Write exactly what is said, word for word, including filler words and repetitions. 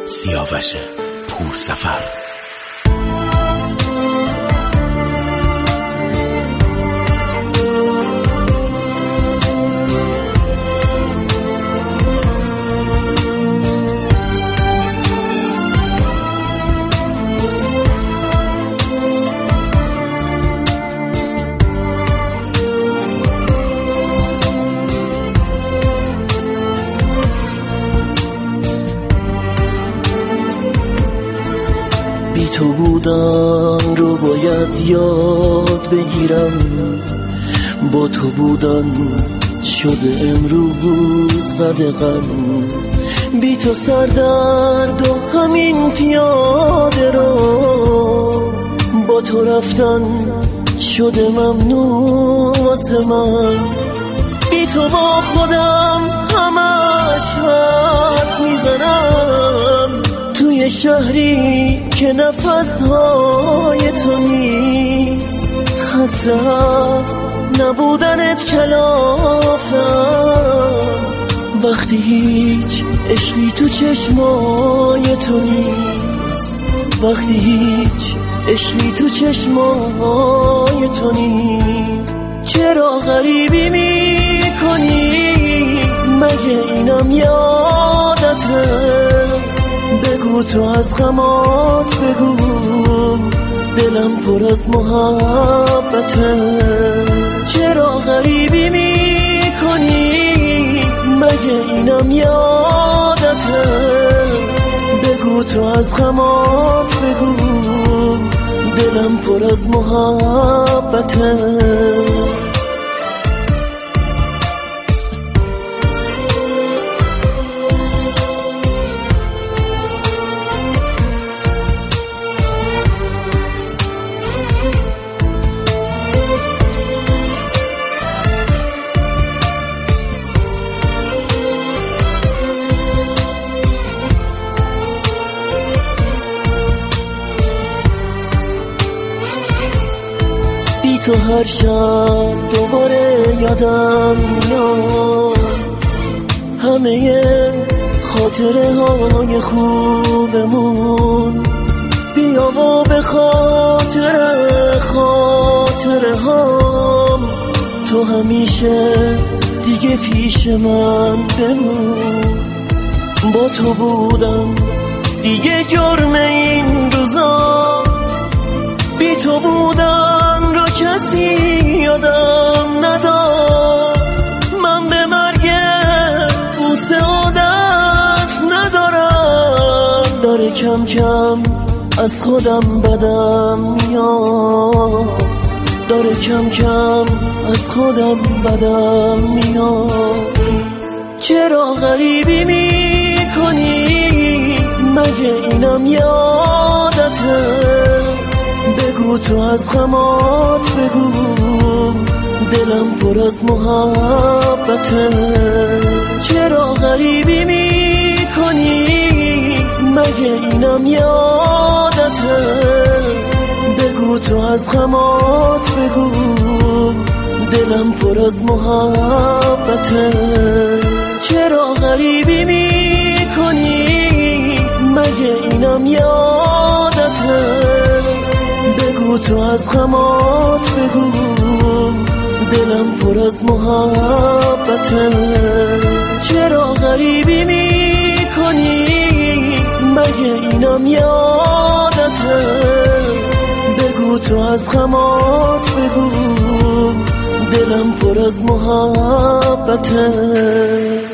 سیاوش پورسفر. بی تو بودن رو باید یاد بگیرم، با تو بودن شده امروز بد غم. بی تو سردرد و همین پیاده رو، با تو رفتن شده ممنوع واسه من. بی تو با خودم همش حرف میزنم، توی شهری که نفسهای تو نیست. خسته از نبودنت کلافم، وقتی هیچ عشقی تو چشمای تو نیست. وقتی هیچ عشقی تو چشمای تو نیست. چرا غریبی میکنی؟ مگه اینم یادته؟ بگو تو از غمات بگو، دلم پر از محبته. چرا غریبی میکنی؟ مگه اینم یادته؟ بگو تو از غمات بگو، دلم پر از محبته. بی تو هر شب دوباره یادم میاد همه خاطره های خوبمون. بیا و به خاطر خاطره هام تو همیشه دیگه پیش من بمون. با تو بودم دیگه جرم این روزا، بی تو بودن رو کسی یادم نداد. من به مرگ بوسه عادت ندارم، داره کم کم از خودم بدم میاد. داره کم کم از خودم بدم میاد. چرا غریبی میکنی؟ مگه اینم یادته؟ بگو تو از غمات بگو، دلم پر از محبته. چرا غریبی میکنی؟ مگه اینم یادته؟ بگو تو از غمات بگو، دلم پر از محبته. چرا غریبی میکنی؟ مگه اینم یادته؟ بگو تو از غمات بگو، دلم پر از محبته. چرا غریبی میکنی؟ مگه اینم یادته؟ بگو تو از غمات بگو، دلم پر از محبته.